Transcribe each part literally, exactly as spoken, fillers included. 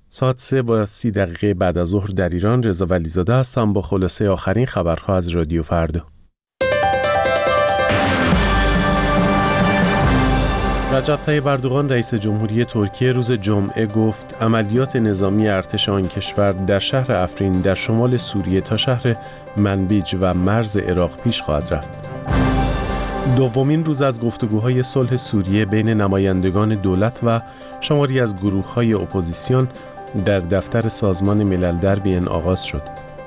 ساعت سه و سی دقیقه بعد از ظهر در ایران. رضا ولیزاده هستم با خلاصه آخرین خبرها از رادیو فردا. رجب طیب اردوغان رئیس جمهوری ترکیه روز جمعه گفت عملیات نظامی ارتش آن کشور در شهر افرین در شمال سوریه تا شهر منبیج و مرز عراق پیش خواهد رفت. دومین روز از گفتگوهای صلح سوریه بین نمایندگان دولت و شماری از گروه‌های اپوزیسیون در دفتر سازمان ملل در وین آغاز شد.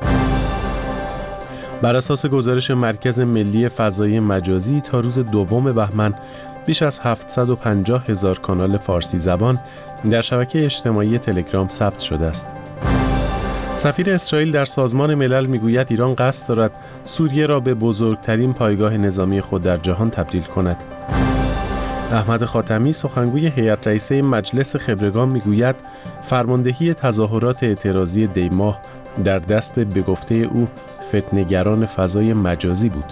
بر اساس گزارش مرکز ملی فضای مجازی تا روز دوم بهمن بیش از هفتصد و پنجاه هزار کانال فارسی زبان در شبکه اجتماعی تلگرام ثبت شده است. سفیر اسرائیل در سازمان ملل میگوید ایران قصد دارد سوریه را به بزرگترین پایگاه نظامی خود در جهان تبدیل کند. احمد خاتمی سخنگوی هیئت رئیسه مجلس خبرگان میگوید فرماندهی تظاهرات اعتراضی دیماه در دست به گفته او فتنه‌گران فضای مجازی بود.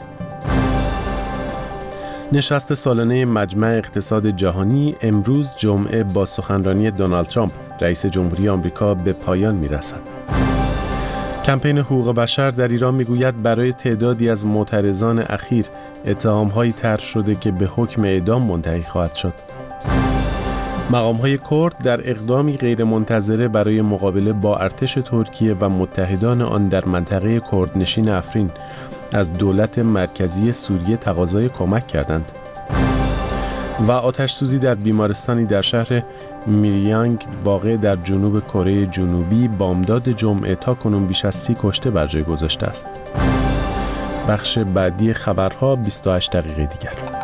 نشست سالانه مجمع اقتصاد جهانی امروز جمعه با سخنرانی دونالد ترامپ رئیس جمهوری آمریکا به پایان می‌رسد. کمپین حقوق بشر در ایران میگوید برای تعدادی از معترضان اخیر اتهام‌هایی طرح شده که به حکم اعدام منتهی خواهد شد. مقام‌های کرد در اقدامی غیرمنتظره برای مقابله با ارتش ترکیه و متحدان آن در منطقه کردنشین افرین از دولت مرکزی سوریه تقاضای کمک کردند. و آتش سوزی در بیمارستانی در شهر میریانگ واقع در جنوب کره جنوبی بامداد جمعه تا کنون بیش از سی کشته بر جای گذاشته است. بخش بعدی خبرها بیست و هشت دقیقه دیگر.